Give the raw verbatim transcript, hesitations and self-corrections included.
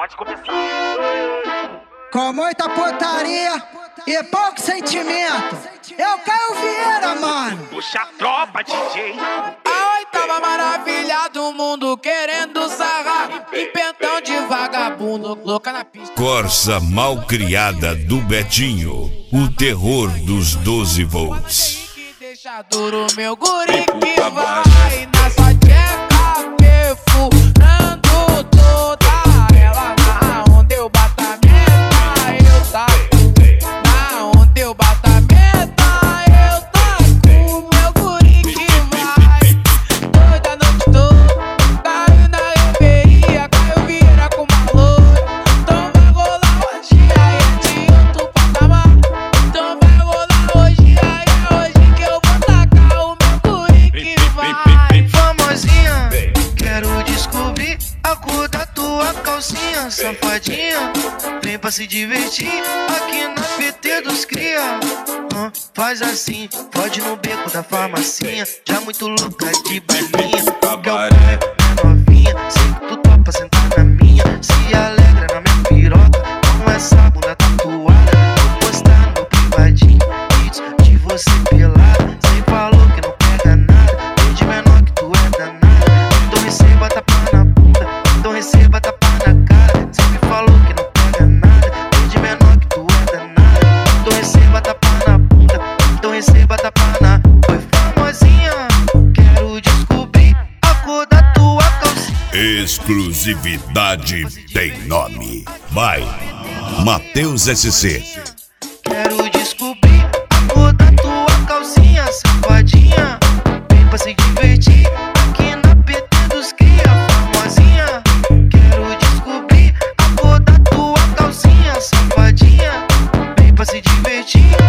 Pode começar. Com muita putaria e pouco sentimento. Eu Caio Vieira, mano. Puxa a tropa, D J. A oitava maravilha do mundo querendo sarrar. E pentão de vagabundo, louca na pista. Corsa mal criada do Betinho, o terror dos doze volts. Que deixa duro meu guri que vai na sua tcheca perfurando toda ela. Na onde eu bato a meta, eu taco. Na onde eu bato a meta, eu taco. Meu guri que vai toda a noite toda. Caiu na reveria, Caio Vieira com valor. Então vai rolar hoje, aí é de outro patamar. Então vai rolar hoje, aí é hoje que eu vou tacar o meu guri que vai. Famosinha, quero descobrir a cor da tua calcinha. Safadinha, vem pra se divertir aqui na P T dos cria. Ah, faz assim, pode no beco da farmacinha. Já muito louca de balinha. Que eu é novinha, sei que tu topa sentar na minha. Se alegra na minha piroca com essa bunda tatuada. Vou postar no privadinho vídeos de você pelada. Cê falou que não pega nada, desde menor que tu é danada. Então receba tapa na bunda, então receba tapa na cara. Cê me falou que não pega nada, desde menor que tu é danada. Então receba tapa na bunda, então receba tapa na. Foi famosinha, quero descobrir a cor da tua calcinha. Exclusividade tem nome. Vai, Matheus S C. Quero descobrir a cor da tua calcinha, safadinha. Vem pra se divertir aqui na P T dos cria, famosinha. Quero descobrir a cor da tua calcinha, safadinha. Vem pra se divertir